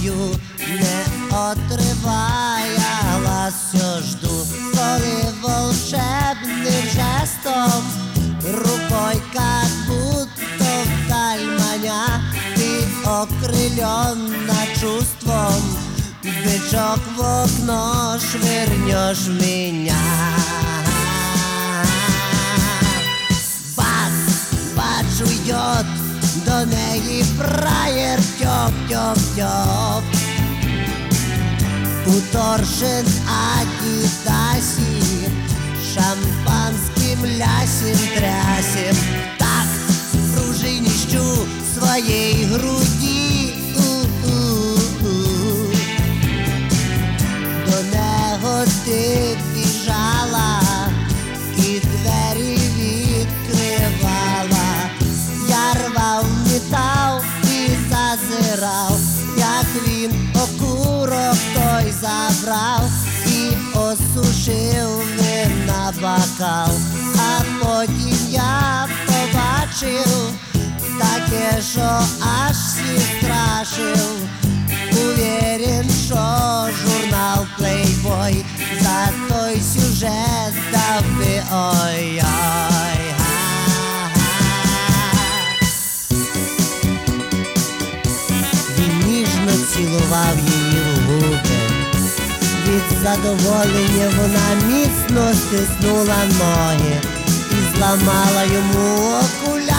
тобою не отриває глаз, все жду, коли волшебним жестом рукой, как будто вдаль маня, ты окрылённа чувством, бычок в окно швырнешь меня. Бач, уйдет до неї фраєр, тьоп-тьоп-тьоп. У торшин адідасі шампанським лясім-трясім такт пружиніщу своєї груді. До нього ти біжала і двері відкривала. Я рвав метал і зазирав, як він окурок той забрав і осушив на бокал. А потім я побачив таке, що аж всіх страшив. Уверен, що журнал Playboy за той сюжет дав би ой-ой. Він ніжно цілував її в губи. Від задоволення вона міцно стиснула ноги і зламала йому окуляри.